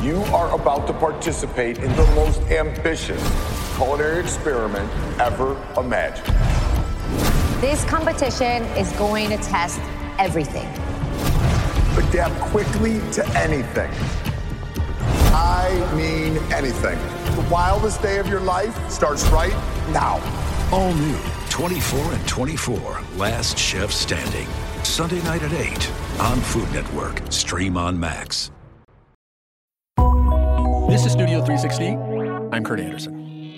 You are about to participate in the most ambitious culinary experiment ever imagined. This competition is going to test everything. Adapt quickly to anything. I mean anything. The wildest day of your life starts right now. All new 24 and 24, Last Chef Standing. Sunday night at 8 on Food Network. Stream on Max. This is Studio 360. I'm Kurt Anderson.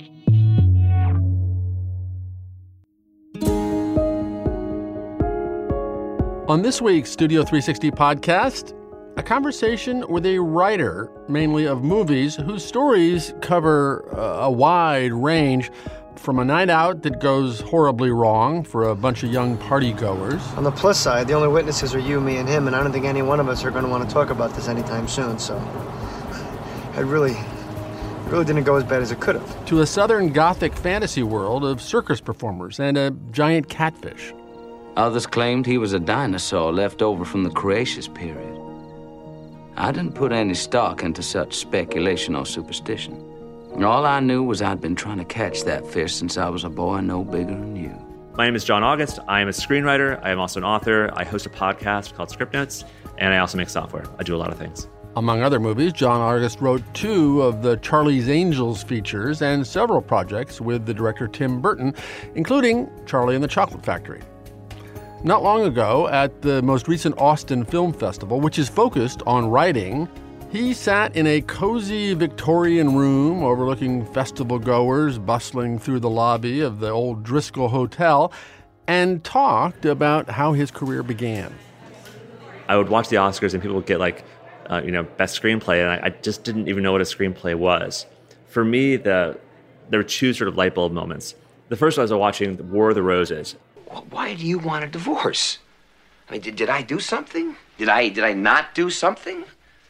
On this week's Studio 360 podcast, a conversation with a writer, mainly of movies, whose stories cover a wide range, from a night out that goes horribly wrong for a bunch of young partygoers. On the plus side, the only witnesses are you, me, and him, and I don't think any one of us are going to want to talk about this anytime soon, so it really didn't go as bad as it could have. To a southern gothic fantasy world of circus performers and a giant catfish. Others claimed he was a dinosaur left over from the Cretaceous period. I didn't put any stock into such speculation or superstition. All I knew was I'd been trying to catch that fish since I was a boy no bigger than you. My name is John August. I am a screenwriter. I am also an author. I host a podcast called Script Notes, and I also make software. I do a lot of things. Among other movies, John August wrote 2 of the Charlie's Angels features and several projects with the director Tim Burton, including Charlie and the Chocolate Factory. Not long ago, at the most recent Austin Film Festival, which is focused on writing, he sat in a cozy Victorian room overlooking festival goers bustling through the lobby of the old Driscoll Hotel and talked about how his career began. I would watch the Oscars and people would get best screenplay, and I just didn't even know what a screenplay was. For me, there were 2 sort of light bulb moments. The first was watching War of the Roses. Why do you want a divorce? I mean, did I do something? Did I not do something?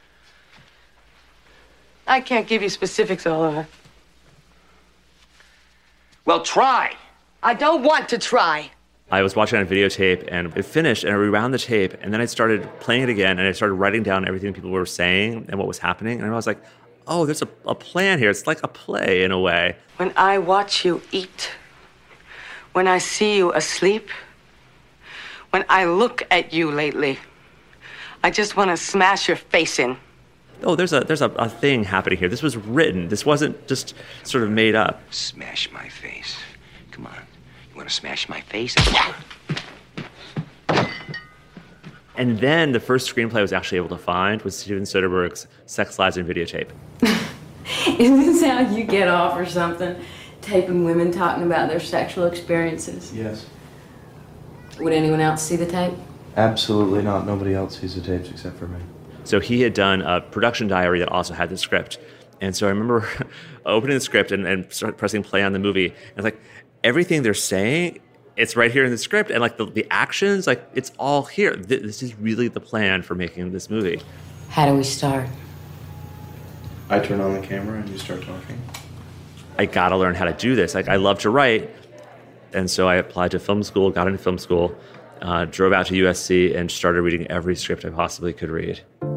I can't give you specifics, Oliver. Well, try. I don't want to try. I was watching on videotape, and it finished, and I rewound the tape, and then I started playing it again, and I started writing down everything people were saying and what was happening, and I was like, oh, there's a plan here. It's like a play in a way. When I watch you eat, when I see you asleep, when I look at you lately, I just want to smash your face in. Oh, there's a thing happening here. This was written. This wasn't just sort of made up. Smash my face. Come on. You want to smash my face? And then the first screenplay I was actually able to find was Steven Soderbergh's Sex, Lies, and Videotape. Isn't this how you get off or something? Taping women talking about their sexual experiences? Yes. Would anyone else see the tape? Absolutely not. Nobody else sees the tapes except for me. So he had done a production diary that also had the script. And so I remember opening the script and start pressing play on the movie. And it's like, everything they're saying, it's right here in the script. And like the actions, like it's all here. This is really the plan for making this movie. How do we start? I turn on the camera and you start talking. I got to learn how to do this. Like, I love to write. And so I applied to film school, got into film school, drove out to USC and started reading every script I possibly could read.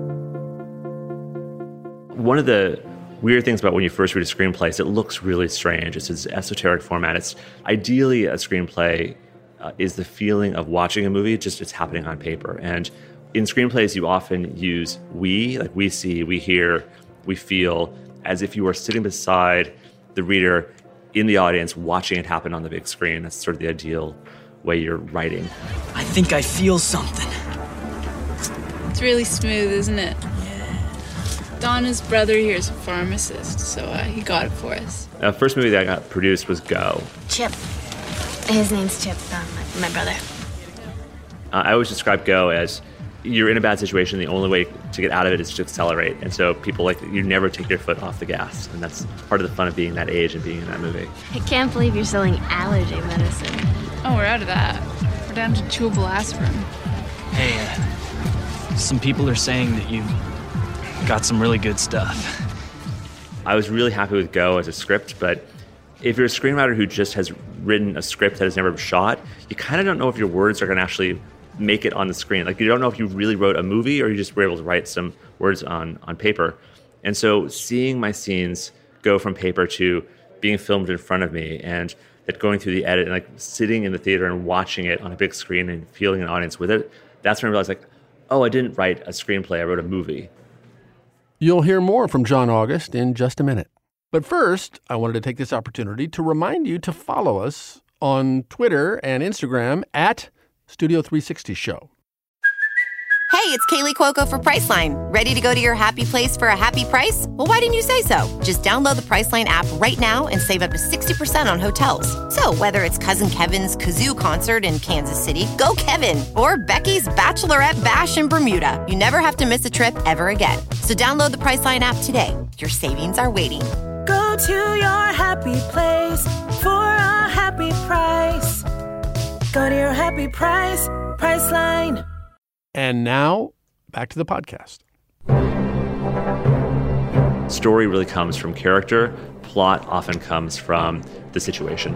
One of the weird things about when you first read a screenplay is it looks really strange. It's this esoteric format. It's ideally a screenplay is the feeling of watching a movie, just it's happening on paper. And in screenplays, you often use we, like we see, we hear, we feel, as if you are sitting beside the reader in the audience watching it happen on the big screen. That's sort of the ideal way you're writing. I think I feel something. It's really smooth, isn't it? Donna's brother here is a pharmacist, so he got it for us. The first movie that I got produced was Go. Chip. His name's Chip, my brother. I always describe Go as you're in a bad situation, the only way to get out of it is to accelerate. And so people you never take your foot off the gas. And that's part of the fun of being that age and being in that movie. I can't believe you're selling allergy medicine. Oh, we're out of that. We're down to chewable aspirin. Hey, some people are saying that you've got some really good stuff. I was really happy with Go as a script, but if you're a screenwriter who just has written a script that has never been shot, you kind of don't know if your words are going to actually make it on the screen. Like, you don't know if you really wrote a movie or you just were able to write some words on paper. And so seeing my scenes go from paper to being filmed in front of me, and that going through the edit and like sitting in the theater and watching it on a big screen and feeling an audience with it, that's when I realized, like, oh, I didn't write a screenplay, I wrote a movie. You'll hear more from John August in just a minute. But first, I wanted to take this opportunity to remind you to follow us on Twitter and Instagram at Studio 360 Show. Hey, it's Kaylee Cuoco for Priceline. Ready to go to your happy place for a happy price? Well, why didn't you say so? Just download the Priceline app right now and save up to 60% on hotels. So whether it's Cousin Kevin's Kazoo Concert in Kansas City, go Kevin, or Becky's Bachelorette Bash in Bermuda, you never have to miss a trip ever again. So download the Priceline app today. Your savings are waiting. Go to your happy place for a happy price. Go to your happy price, Priceline. And now, back to the podcast. Story really comes from character. Plot often comes from the situation.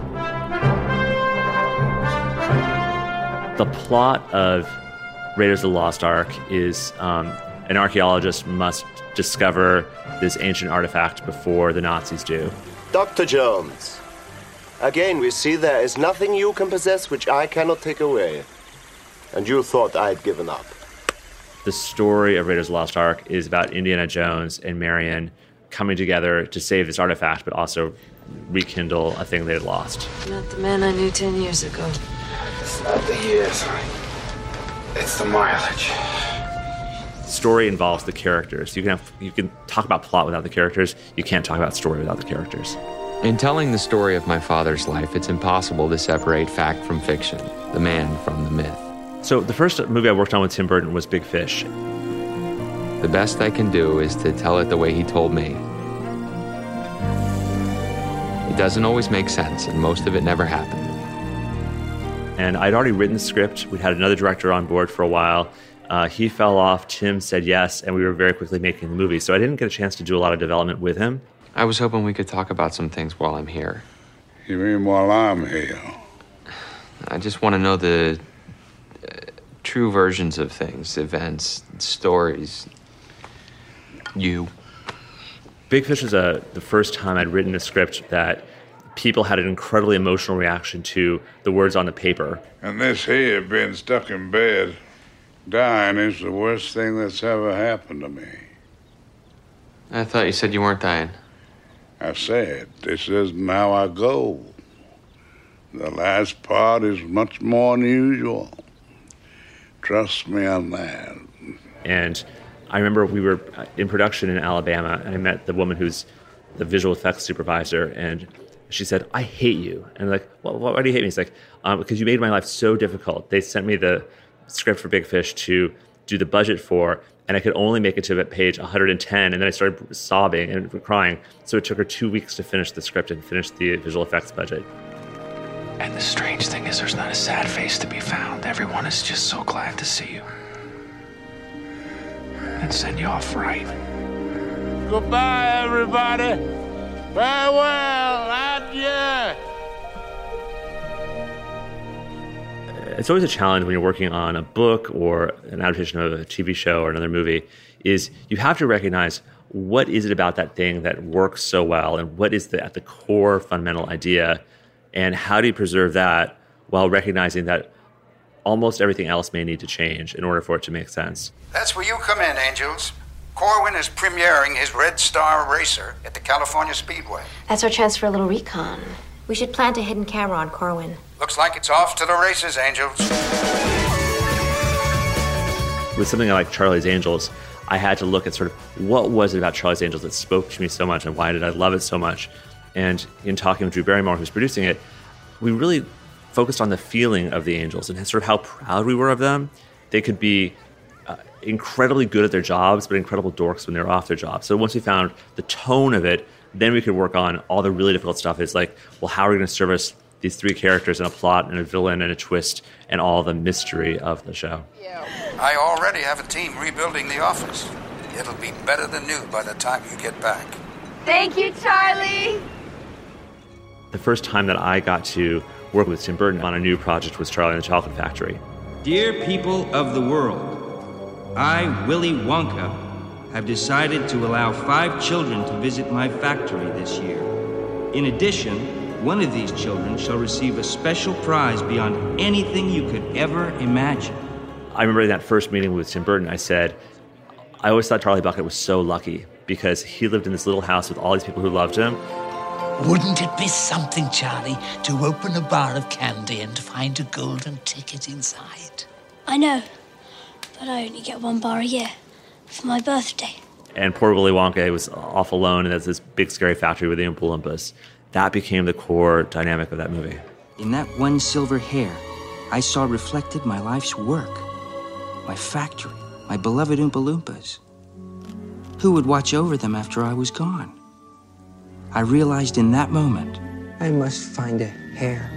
The plot of Raiders of the Lost Ark is an archaeologist must discover this ancient artifact before the Nazis do. Dr. Jones, again we see there is nothing you can possess which I cannot take away. And you thought I'd given up. The story of Raiders of the Lost Ark is about Indiana Jones and Marion coming together to save this artifact, but also rekindle a thing they had lost. Not the man I knew 10 years ago. It's not the years. It's the mileage. The story involves the characters. You can talk about plot without the characters. You can't talk about story without the characters. In telling the story of my father's life, it's impossible to separate fact from fiction, the man from the myth. So the first movie I worked on with Tim Burton was Big Fish. The best I can do is to tell it the way he told me. It doesn't always make sense, and most of it never happened. And I'd already written the script. We'd had another director on board for a while. He fell off, Tim said yes, and we were very quickly making the movie. So I didn't get a chance to do a lot of development with him. I was hoping we could talk about some things while I'm here. You mean while I'm here? I just want to know the true versions of things, events, stories. You. Big Fish was the first time I'd written a script that people had an incredibly emotional reaction to the words on the paper. And this here, being stuck in bed, dying, is the worst thing that's ever happened to me. I thought you said you weren't dying. I said, this isn't how I go. The last part is much more unusual. Trust me on that. And I remember we were in production in Alabama, and I met the woman who's the visual effects supervisor, and she said, I hate you. And I'm like, well, why do you hate me? He's like, because you made my life so difficult. They sent me the script for Big Fish to do the budget for, and I could only make it to page 110, and then I started sobbing and crying. So it took her 2 weeks to finish the script and finish the visual effects budget. And the strange thing is there's not a sad face to be found. Everyone is just so glad to see you. And send you off right. Goodbye, everybody. Farewell, adieu. It's always a challenge when you're working on a book or an adaptation of a TV show or another movie, is you have to recognize what is it about that thing that works so well, and what is at the core fundamental idea, and how do you preserve that while recognizing that almost everything else may need to change in order for it to make sense. That's where you come in, Angels. Corwin is premiering his Red Star Racer at the California Speedway. That's our chance for a little recon. We should plant a hidden camera on Corwin. Looks like it's off to the races, Angels. With something like Charlie's Angels, I had to look at sort of what was it about Charlie's Angels that spoke to me so much, and why did I love it so much? And in talking with Drew Barrymore, who's producing it, we really focused on the feeling of the Angels and sort of how proud we were of them. They could be incredibly good at their jobs, but incredible dorks when they were off their jobs. So once we found the tone of it, then we could work on all the really difficult stuff. It's like, well, how are we going to service these three characters and a plot and a villain and a twist and all the mystery of the show? I already have a team rebuilding the office. It'll be better than new by the time you get back. Thank you, Charlie. The first time that I got to work with Tim Burton on a new project was Charlie and the Chocolate Factory. Dear people of the world, I, Willy Wonka, I've decided to allow 5 children to visit my factory this year. In addition, one of these children shall receive a special prize beyond anything you could ever imagine. I remember in that first meeting with Tim Burton, I said, I always thought Charlie Bucket was so lucky because he lived in this little house with all these people who loved him. Wouldn't it be something, Charlie, to open a bar of candy and find a golden ticket inside? I know, but I only get 1 bar a year for my birthday. And poor Willy Wonka was off alone, and there's this big scary factory with the Oompa Loompas. That became the core dynamic of that movie. In that one silver hair, I saw reflected my life's work, my factory, my beloved Oompa Loompas. Who would watch over them after I was gone? I realized in that moment, I must find a hair.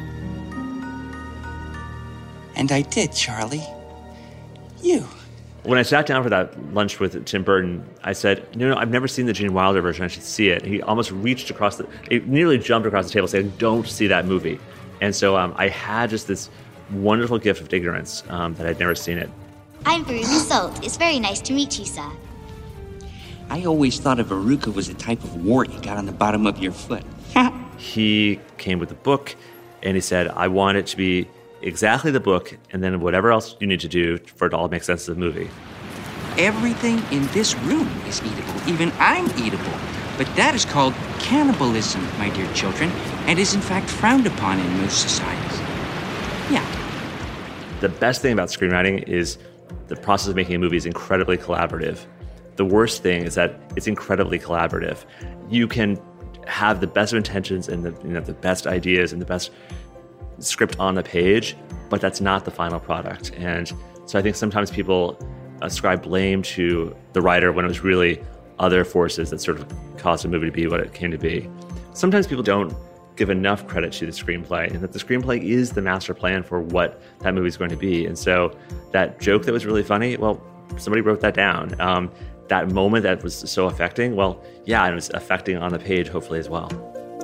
And I did, Charlie. You. When I sat down for that lunch with Tim Burton, I said, no, I've never seen the Gene Wilder version. I should see it. He almost reached across he nearly jumped across the table saying, don't see that movie. And so I had just this wonderful gift of ignorance that I'd never seen it. I'm Veruca Salt. It's very nice to meet you, sir. I always thought a verruca was a type of wart you got on the bottom of your foot. He came with the book, and he said, I want it to be exactly the book, and then whatever else you need to do for it to all make sense of the movie. Everything in this room is eatable. Even I'm eatable. But that is called cannibalism, my dear children, and is in fact frowned upon in most societies. Yeah. The best thing about screenwriting is the process of making a movie is incredibly collaborative. The worst thing is that it's incredibly collaborative. You can have the best of intentions and the best ideas and the best script on the page, but that's not the final product. And so I think sometimes people ascribe blame to the writer when it was really other forces that sort of caused a movie to be what it came to be. Sometimes people don't give enough credit to the screenplay, and that the screenplay is the master plan for what that movie is going to be. And so that joke that was really funny, well, somebody wrote that down. That moment that was so affecting, well, yeah, it was affecting on the page, hopefully, as well.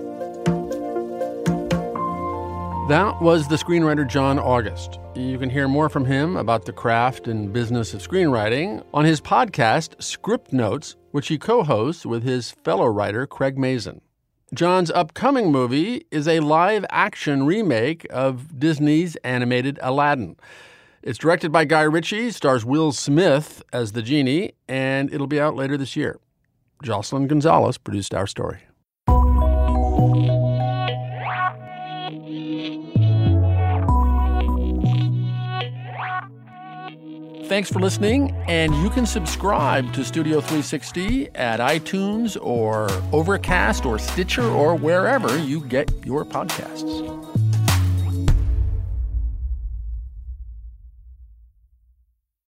That was the screenwriter John August. You can hear more from him about the craft and business of screenwriting on his podcast, Script Notes, which he co-hosts with his fellow writer, Craig Mazin. John's upcoming movie is a live-action remake of Disney's animated Aladdin. It's directed by Guy Ritchie, stars Will Smith as the genie, and it'll be out later this year. Jocelyn Gonzalez produced our story. Thanks for listening, and you can subscribe to Studio 360 at iTunes or Overcast or Stitcher or wherever you get your podcasts.